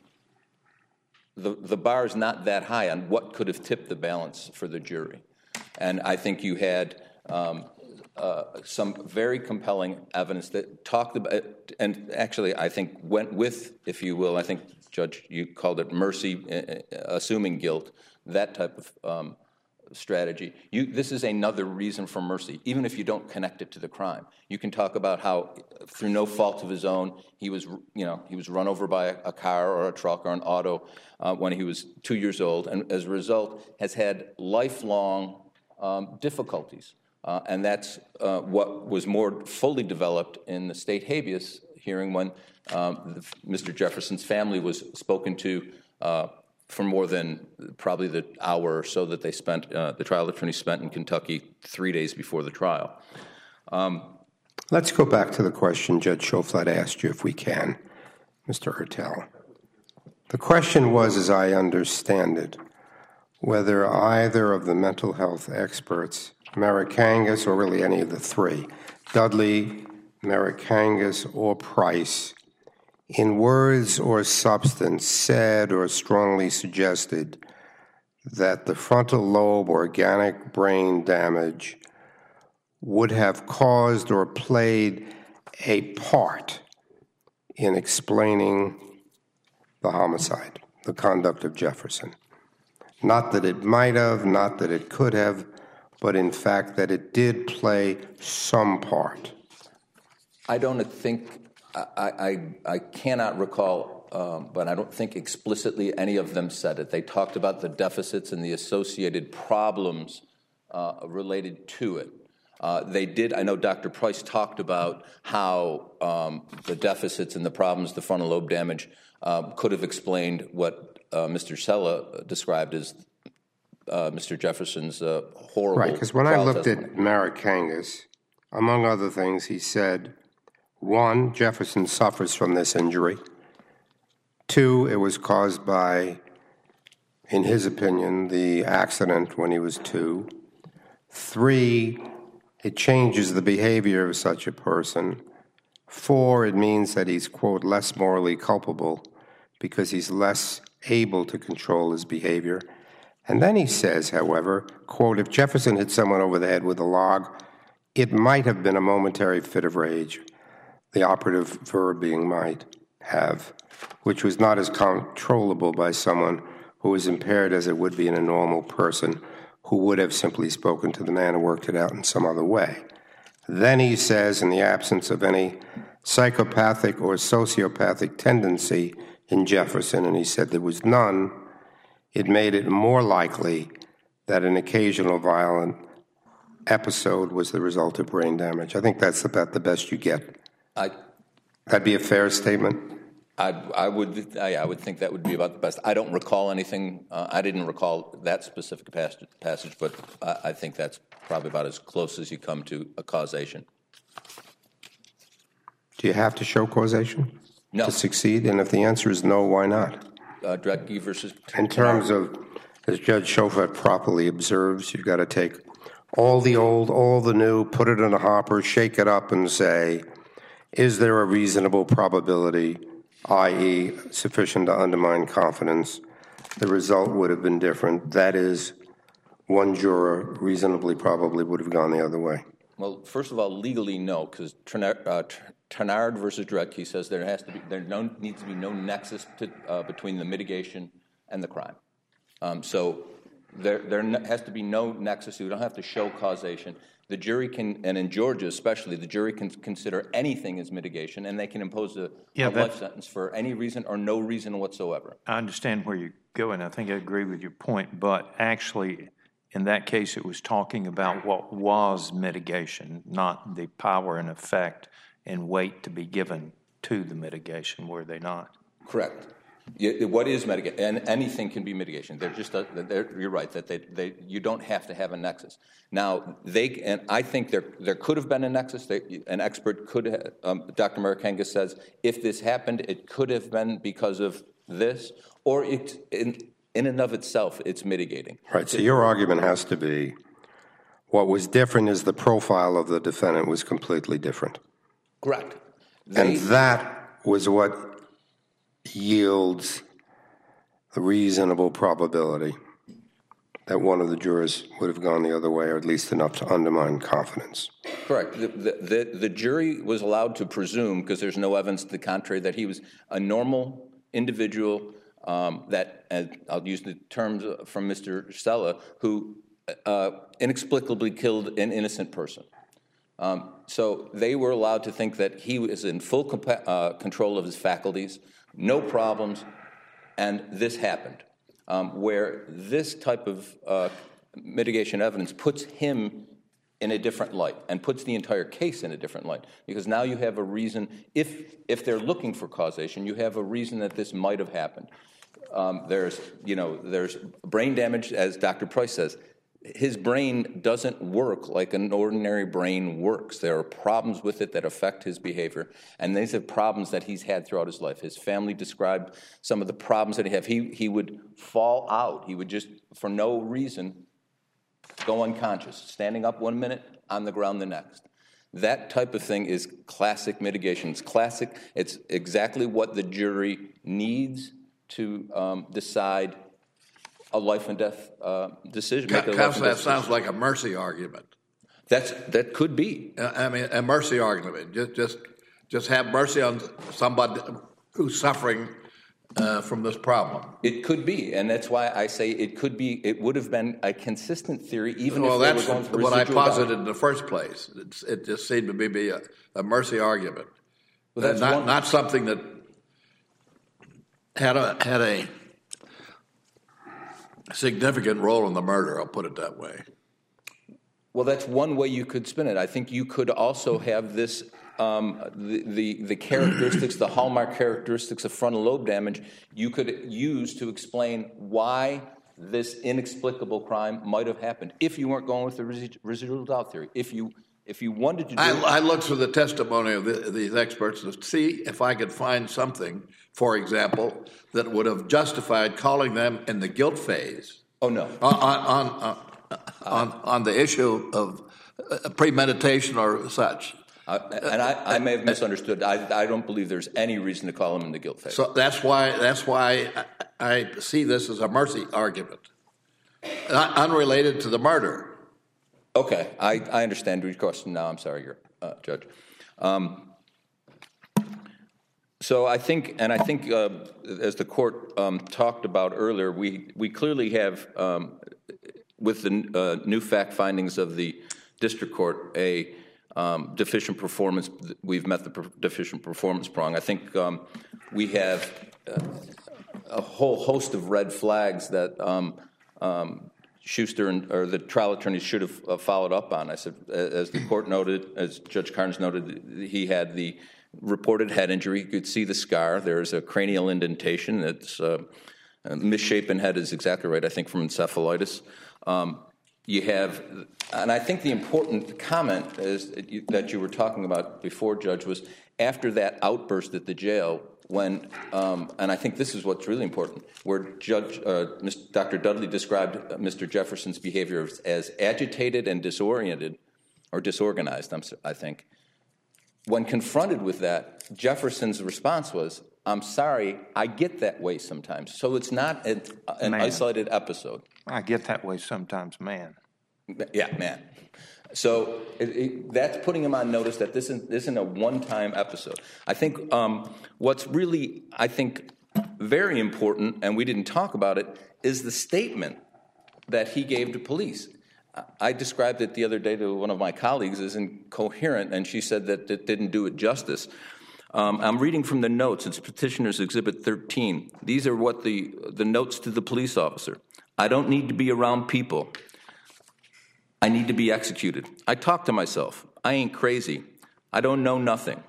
the bar is not that high on what could have tipped the balance for the jury. And I think you had some very compelling evidence that talked about, and actually I think went with, if you will, I think, Judge, you called it mercy, assuming guilt, that type of strategy. This is another reason for mercy, even if you don't connect it to the crime. You can talk about how, through no fault of his own, he was run over by a car or a truck or an auto when he was 2 years old, and as a result has had lifelong difficulties. And that's what was more fully developed in the state habeas hearing when Mr. Jefferson's family was spoken to for more than probably the hour or so that they spent, the trial attorney spent in Kentucky 3 days before the trial. Let's go back to the question Judge Schoflat asked you, if we can, Mr. Ertel. The question was, as I understand it, whether either of the mental health experts, Marikangas, or really any of the three, Dudley, Marikangas, or Price, in words or substance said or strongly suggested that the frontal lobe organic brain damage would have caused or played a part in explaining the homicide, the conduct of Jefferson. Not that it might have, not that it could have, but in fact that it did play some part. I don't think, I cannot recall, but I don't think explicitly any of them said it. They talked about the deficits and the associated problems related to it. They did, I know Dr. Price talked about how the deficits and the problems, the frontal lobe damage, could have explained what Mr. Sella described as Mr. Jefferson's horrible Right, because when I looked at Marikangas, among other things, he said, 1, Jefferson suffers from this injury. 2, it was caused by, in his opinion, the accident when he was 2. 3, it changes the behavior of such a person. 4, it means that he's, quote, less morally culpable because he's less able to control his behavior. And then he says, however, quote, if Jefferson hit someone over the head with a log, it might have been a momentary fit of rage, the operative verb being might have, which was not as controllable by someone who was impaired as it would be in a normal person who would have simply spoken to the man and worked it out in some other way. Then he says, in the absence of any psychopathic or sociopathic tendency in Jefferson, and he said there was none, it made it more likely that an occasional violent episode was the result of brain damage. I think that's about the best you get. That'd be a fair statement? I would think that would be about the best. I don't recall anything. I didn't recall that specific passage, but I think that's probably about as close as you come to a causation. Do you have to show causation to succeed? And if the answer is no, why not? Dredge versus... In terms of, as Judge Schofet properly observes, you've got to take all the old, all the new, put it in a hopper, shake it up and say, is there a reasonable probability, i.e. sufficient to undermine confidence, the result would have been different? That is, one juror reasonably probably would have gone the other way. Well, first of all, legally, no, because Ternard versus Dredge says there needs to be no nexus between the mitigation and the crime. So there has to be no nexus. You don't have to show causation. The jury can, and in Georgia especially, the jury can consider anything as mitigation, and they can impose a life sentence for any reason or no reason whatsoever. I understand where you're going. I think I agree with your point, but actually, in that case, it was talking about what was mitigation, not the power and effect and weight to be given to the mitigation, were they not? Correct. What is mitigation? And anything can be mitigation. They're just you're right that you don't have to have a nexus. Now and I think there could have been a nexus. An expert could have, Dr. Marikanga says, if this happened, it could have been because of this, or in and of itself, it's mitigating. Right. So your argument has to be, what was different is the profile of the defendant was completely different. Correct. And that was what yields a reasonable probability that one of the jurors would have gone the other way, or at least enough to undermine confidence. Correct. The jury was allowed to presume, because there's no evidence to the contrary, that he was a normal individual that, and I'll use the terms from Mr. Stella, who inexplicably killed an innocent person. So they were allowed to think that he was in full control of his faculties, no problems, and this happened. Where this type of mitigation evidence puts him in a different light and puts the entire case in a different light, because now you have a reason, if they're looking for causation, you have a reason that this might have happened. There's brain damage, as Dr. Price says. His brain doesn't work like an ordinary brain works. There are problems with it that affect his behavior, and these are problems that he's had throughout his life. His family described some of the problems that he had. He would fall out. He would just, for no reason, go unconscious, standing up 1 minute, on the ground the next. That type of thing is classic mitigation. It's classic. It's exactly what the jury needs to decide a life and death decision. Counsel, that sounds like a mercy argument. That could be. I mean, a mercy argument. Just have mercy on somebody who's suffering from this problem. It could be, and that's why I say it could be. It would have been a consistent theory, even if they were going for what I posited value. in the first place. It just seemed to be a mercy argument, well, that's not something that had a significant role in the murder. I'll put it that way. Well, that's one way you could spin it. I think you could also have this, the characteristics, the hallmark characteristics of frontal lobe damage, you could use to explain why this inexplicable crime might have happened if you weren't going with the residual doubt theory. If you wanted to do I looked through the testimony of these experts to see if I could find something, for example, that would have justified calling them in the guilt phase. Oh, no. On the issue of premeditation or such. And I may have misunderstood. I don't believe there's any reason to call them in the guilt phase. So that's why I see this as a mercy argument, unrelated to the murder. Okay, I understand your question now. I'm sorry, Judge. So I think, as the court talked about earlier, we clearly have, with the new fact findings of the district court, a deficient performance. We've met the deficient performance prong. I think we have a whole host of red flags that Schuster or the trial attorneys should have followed up on. I said, as the court noted, as Judge Carnes noted, he had the reported head injury. You could see the scar. There's a cranial indentation. It's misshapen head is exactly right, I think, from encephalitis. You have, and I think the important comment is that you were talking about before, Judge, was after that outburst at the jail when, and I think this is what's really important, where Dr. Dudley described Mr. Jefferson's behavior as agitated and disoriented, or disorganized, I think. When confronted with that, Jefferson's response was, "I'm sorry, I get that way sometimes." So it's not an isolated episode. I get that way sometimes, man. Yeah, man. So that's putting him on notice that this isn't a one-time episode. I think what's really, I think, very important, and we didn't talk about it, is the statement that he gave to police. I described it the other day to one of my colleagues as incoherent, and she said that it didn't do it justice. I'm reading from the notes. It's Petitioner's Exhibit 13. These are what the notes to the police officer. "I don't need to be around people. I need to be executed. I talk to myself. I ain't crazy. I don't know nothing.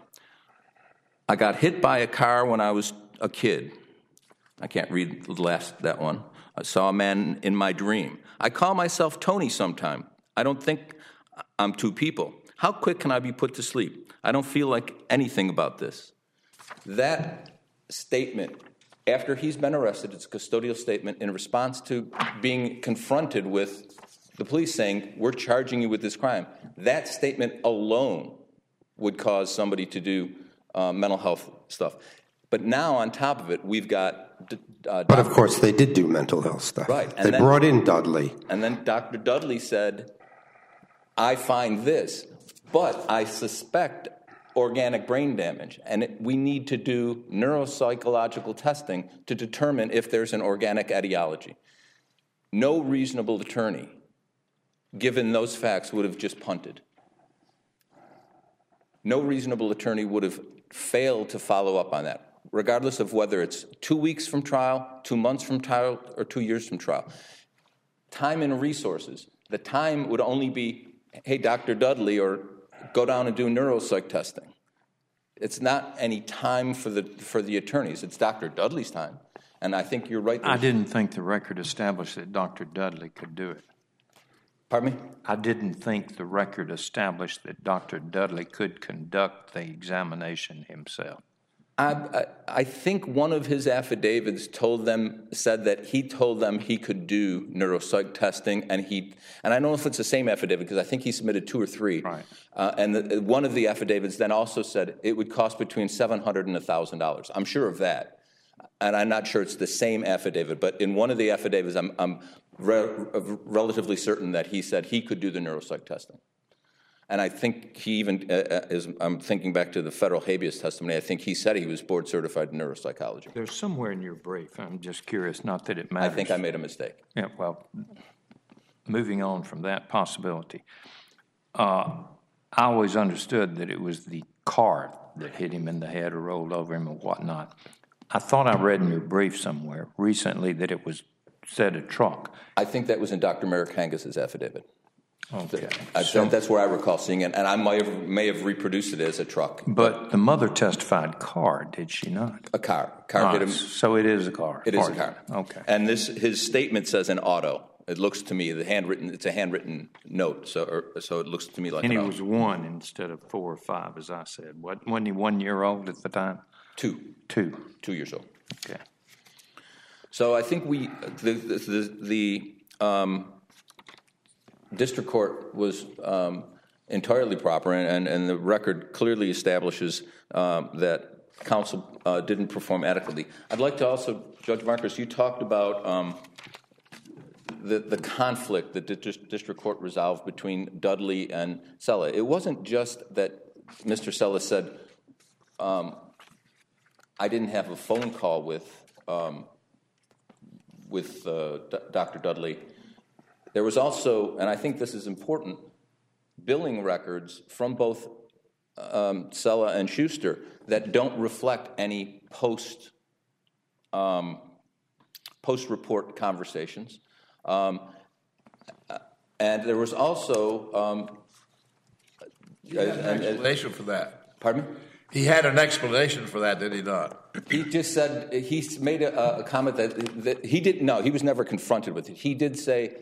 I got hit by a car when I was a kid." I can't read that one. "I saw a man in my dream. I call myself Tony sometime. I don't think I'm two people. How quick can I be put to sleep? I don't feel like anything about this." That statement, after he's been arrested, it's a custodial statement in response to being confronted with the police saying, "We're charging you with this crime." That statement alone would cause somebody to do mental health stuff. But now, on top of it, we've got... But, of course, they did do mental health stuff. Right. They brought in Dudley. And then Dr. Dudley said, "I find this, but I suspect organic brain damage, and we need to do neuropsychological testing to determine if there's an organic etiology." No reasonable attorney, given those facts, would have just punted. No reasonable attorney would have failed to follow up on that, regardless of whether it's 2 weeks from trial, 2 months from trial, or 2 years from trial. Time and resources. The time would only be, "Hey, Dr. Dudley," or "Go down and do neuropsych testing." It's not any time for the attorneys. It's Dr. Dudley's time. And I think you're right. I didn't think the record established that Dr. Dudley could do it. Pardon me? I didn't think the record established that Dr. Dudley could conduct the examination himself. I think one of his affidavits said that he told them he could do neuropsych testing, and I don't know if it's the same affidavit because I think he submitted 2 or 3. Right. And one of the affidavits then also said it would cost between $700 and $1,000. I'm sure of that, and I'm not sure it's the same affidavit. But in one of the affidavits, I'm relatively certain that he said he could do the neuropsych testing. And I think he even I'm thinking back to the federal habeas testimony, I think he said he was board certified in neuropsychology. There's somewhere in your brief, I'm just curious, not that it matters. I think I made a mistake. Yeah, well, moving on from that possibility, I always understood that it was the car that hit him in the head or rolled over him or whatnot. I thought I read in your brief somewhere recently that it was said a truck. I think that was in Dr. Merrick Hangus's affidavit. Okay. That's where I recall seeing it, and I may have reproduced it as a truck. But the mother testified car, did she not? A car hit him. So it is a car. It is a car. Okay. And his statement says an auto. It looks to me it's a handwritten note, so it looks to me like. And he was 1 instead of 4 or 5, as I said. Wasn't he 1 year old at the time? 2. 2. 2 years old. Okay. So I think the district court was entirely proper, and the record clearly establishes that counsel didn't perform adequately. I'd like to also, Judge Marcus, you talked about the conflict that the district court resolved between Dudley and Sella. It wasn't just that Mr. Sella said, "I didn't have a phone call with Dr. Dudley." There was also, and I think this is important, billing records from both Sella and Schuster that don't reflect any post-report conversations. And there was also... you had an explanation for that. Pardon me? He had an explanation for that, did he not? He just said, he made a comment that he didn't know. He was never confronted with it. He did say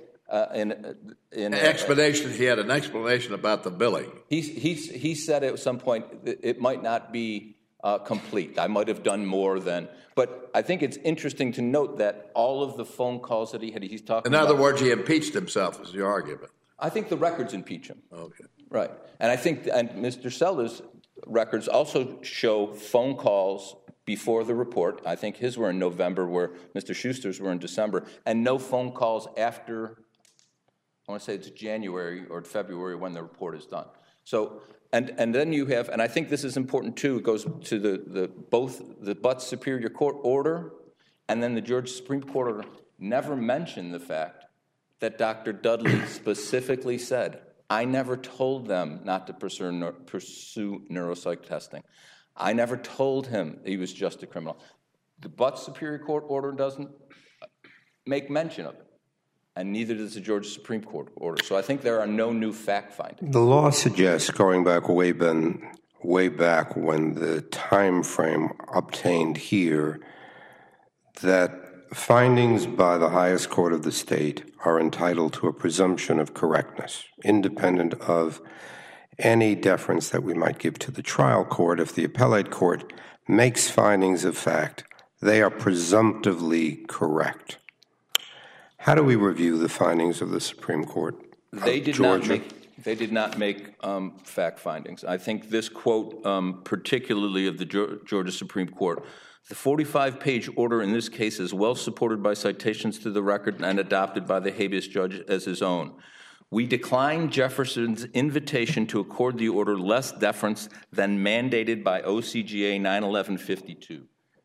in explanation, he had an explanation about the billing. He said at some point it might not be complete. I might have done more than. But I think it's interesting to note that all of the phone calls that he's talking about. In other words, he impeached himself, is your argument. I think the records impeach him. Okay. Right. And I think Mr. Sellers' records also show phone calls before the report. I think his were in November, where Mr. Schuster's were in December, and no phone calls after, I want to say it's January or February when the report is done. So, and then you have, and I think this is important too, it goes to both the Butts Superior Court order and then the Georgia Supreme Court order never mentioned the fact that Dr. Dudley specifically said, I never told them not to pursue neuropsych testing. I never told him he was just a criminal. The Butts Superior Court order doesn't make mention of it, and neither does the Georgia Supreme Court order. So I think there are no new fact findings. The law suggests, going back way back when the time frame obtained here, that findings by the highest court of the state are entitled to a presumption of correctness, independent of any deference that we might give to the trial court. If the appellate court makes findings of fact, they are presumptively correct. How do we review the findings of the Supreme Court of Georgia? They did not make fact findings. I think this quote, particularly of the Georgia Supreme Court, the 45-page order in this case is well supported by citations to the record and adopted by the habeas judge as his own. We decline Jefferson's invitation to accord the order less deference than mandated by OCGA 91152.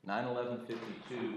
91152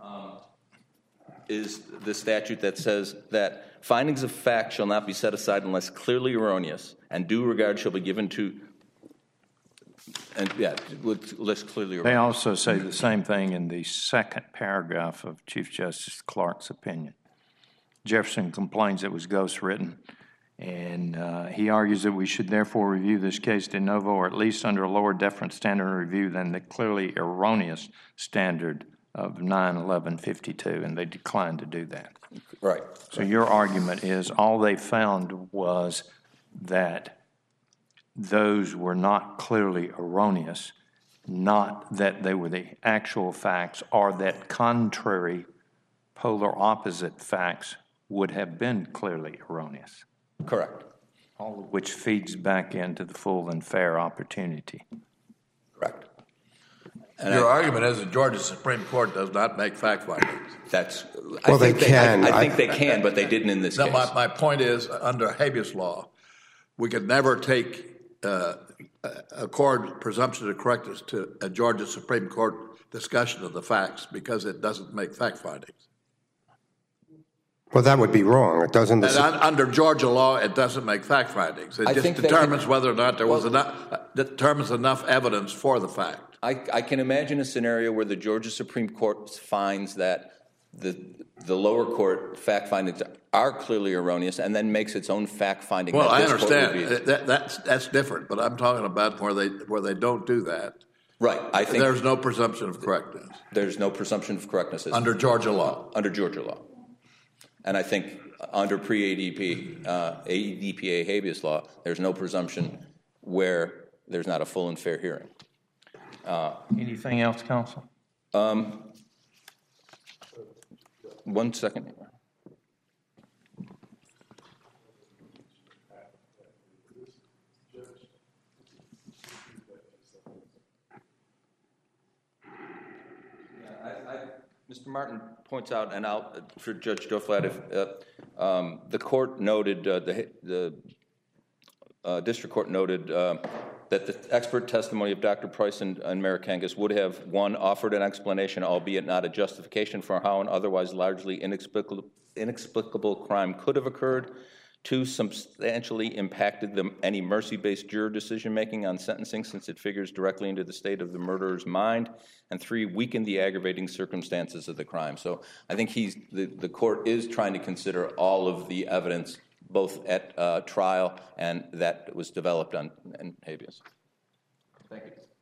is the statute that says that findings of fact shall not be set aside unless clearly erroneous, and due regard shall be given to, and less clearly erroneous. They also say the same thing in the second paragraph of Chief Justice Clark's opinion. Jefferson complains it was ghost-written, and he argues that we should therefore review this case de novo, or at least under a lower deference standard of review than the clearly erroneous standard of 91152, and they declined to do that. Right. So your argument is all they found was that those were not clearly erroneous, not that they were the actual facts, or that contrary, polar opposite facts would have been clearly erroneous. Correct. All of which feeds back into the full and fair opportunity. Correct. Your argument is the Georgia Supreme Court does not make fact findings. Well, they can. I think they can, but they didn't in this case. My point is, under habeas law, we could never take accord presumption of correctness to a Georgia Supreme Court discussion of the facts because it doesn't make fact findings. Well, that would be wrong. It doesn't. Under Georgia law, it doesn't make fact findings. It just determines whether or not there was determines enough evidence for the fact. I can imagine a scenario where the Georgia Supreme Court finds that the lower court fact findings are clearly erroneous and then makes its own fact finding. Well, I understand that's different, but I'm talking about where they don't do that. Right. I think there's no presumption of correctness. There's no presumption of correctness under Georgia law. Under Georgia law, and I think under AEDPA habeas law, there's no presumption where there's not a full and fair hearing. Anything else, counsel? 1 second. Mr. Martin points out, and for Judge Doflat, the court noted, the district court noted that the expert testimony of Dr. Price and Marikangas would have, one, offered an explanation, albeit not a justification, for how an otherwise largely inexplicable crime could have occurred, two, substantially impacted any mercy-based juror decision-making on sentencing since it figures directly into the state of the murderer's mind, and three, weakened the aggravating circumstances of the crime. So I think the court is trying to consider all of the evidence both at trial and that was developed in habeas. Thank you.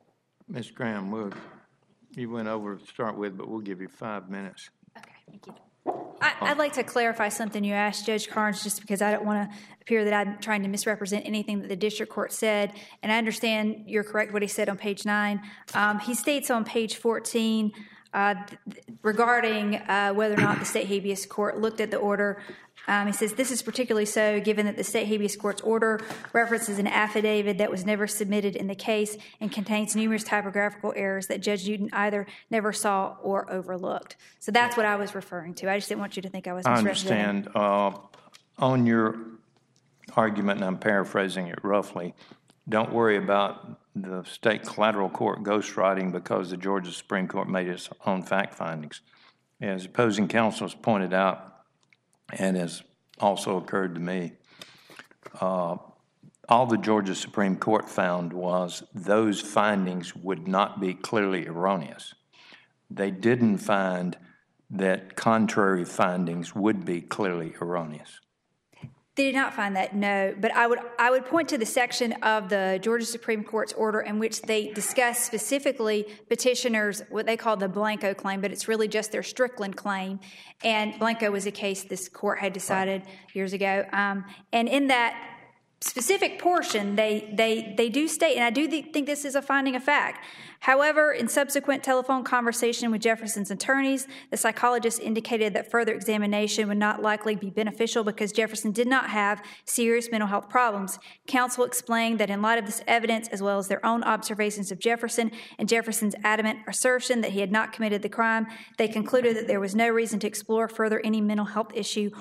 Ms. Graham, you went over to start with, but we'll give you 5 minutes. Okay, thank you. I'd like to clarify something you asked Judge Carnes, just because I don't want to appear that I'm trying to misrepresent anything that the district court said. And I understand you're correct what he said on page 9. He states on page 14 regarding whether or not the state habeas court looked at the order. He says, this is particularly so given that the state habeas court's order references an affidavit that was never submitted in the case and contains numerous typographical errors that Judge Newton either never saw or overlooked. So that's what I was referring to. I just didn't want you to think I was misrepresenting. I understand. On your argument, and I'm paraphrasing it roughly, don't worry about the state collateral court ghostwriting because the Georgia Supreme Court made its own fact findings. As opposing counsel has pointed out, and has also occurred to me, all the Georgia Supreme Court found was those findings would not be clearly erroneous. They didn't find that contrary findings would be clearly erroneous. They did not find that, no. But I would point to the section of the Georgia Supreme Court's order in which they discuss specifically petitioners, what they call the Blanco claim, but it's really just their Strickland claim. And Blanco was a case this court had decided years ago. And in that specific portion, they do state, and I do think this is a finding of fact. However, in subsequent telephone conversation with Jefferson's attorneys, the psychologist indicated that further examination would not likely be beneficial because Jefferson did not have serious mental health problems. Counsel explained that in light of this evidence, as well as their own observations of Jefferson and Jefferson's adamant assertion that he had not committed the crime, they concluded that there was no reason to explore further any mental issue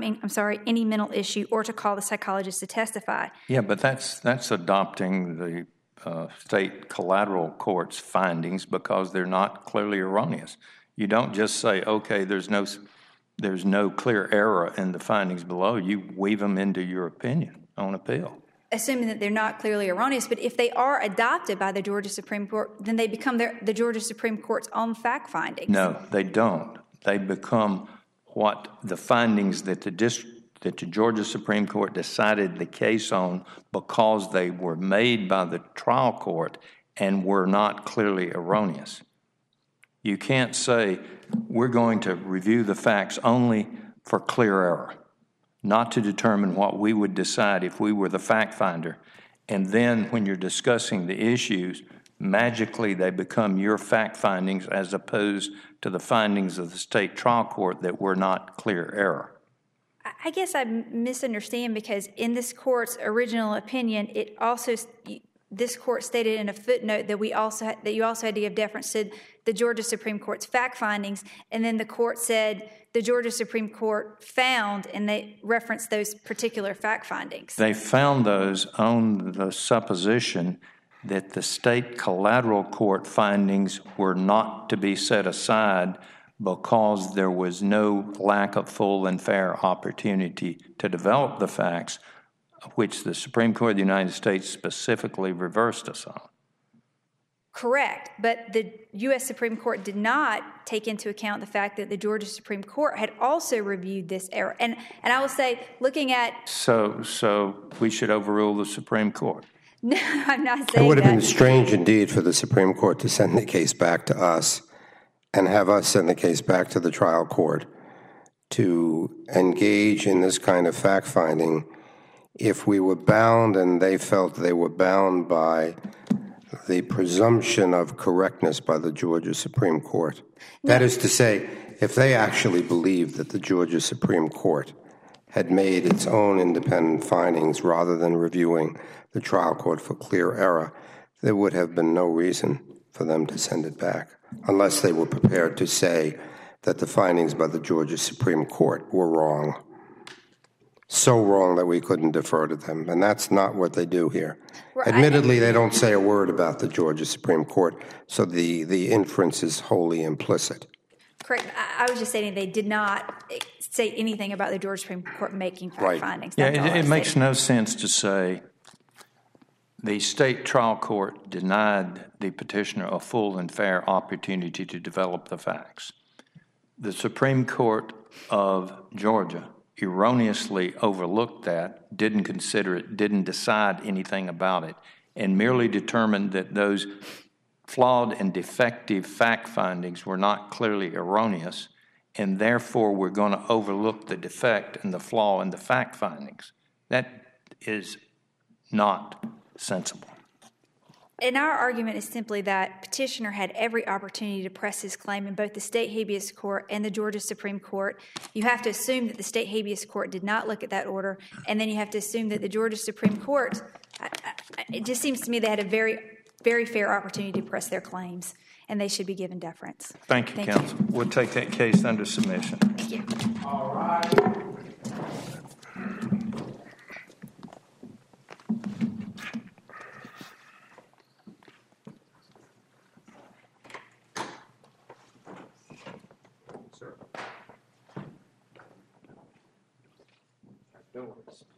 or to call the psychologist to testify. Yeah, but that's adopting the state collateral court's findings because they're not clearly erroneous. You don't just say, okay, there's no clear error in the findings below. You weave them into your opinion on appeal. Assuming that they're not clearly erroneous, but if they are adopted by the Georgia Supreme Court, then they become the Georgia Supreme Court's own fact findings. No, they don't. They become what the findings that the Georgia Supreme Court decided the case on because they were made by the trial court and were not clearly erroneous. You can't say we're going to review the facts only for clear error, not to determine what we would decide if we were the fact finder. And then when you're discussing the issues, magically they become your fact findings as opposed to the findings of the state trial court that were not clear error. I guess I misunderstand because in this court's original opinion, this court stated in a footnote that you also had to give deference to the Georgia Supreme Court's fact findings, and then the court said the Georgia Supreme Court found, and they referenced those particular fact findings. They found those on the supposition that the state collateral court findings were not to be set aside because there was no lack of full and fair opportunity to develop the facts, which the Supreme Court of the United States specifically reversed us on. Correct, but the U.S. Supreme Court did not take into account the fact that the Georgia Supreme Court had also reviewed this error. And I will say, looking at... So we should overrule the Supreme Court? No, I'm not saying that. It would have been strange indeed for the Supreme Court to send the case back to us and have us send the case back to the trial court to engage in this kind of fact-finding if we were bound and they felt they were bound by the presumption of correctness by the Georgia Supreme Court. No. That is to say, if they actually believed that the Georgia Supreme Court had made its own independent findings rather than reviewing the trial court for clear error, there would have been no reason for them to send it back, unless they were prepared to say that the findings by the Georgia Supreme Court were wrong. So wrong that we couldn't defer to them. And that's not what they do here. Right. Admittedly, they don't say a word about the Georgia Supreme Court, so the inference is wholly implicit. Correct. I was just saying they did not say anything about the Georgia Supreme Court making fact findings. Yeah, it makes no sense to say the state trial court denied the petitioner a full and fair opportunity to develop the facts. The Supreme Court of Georgia erroneously overlooked that, didn't consider it, didn't decide anything about it, and merely determined that those flawed and defective fact findings were not clearly erroneous, and therefore we're going to overlook the defect and the flaw in the fact findings. That is not sensible. And our argument is simply that petitioner had every opportunity to press his claim in both the state habeas court and the Georgia Supreme Court. You have to assume that the state habeas court did not look at that order, and then you have to assume that the Georgia Supreme Court, it just seems to me they had a very, very fair opportunity to press their claims, and they should be given deference. Thank you, counsel. We'll take that case under submission. Thank you. All right. No worries.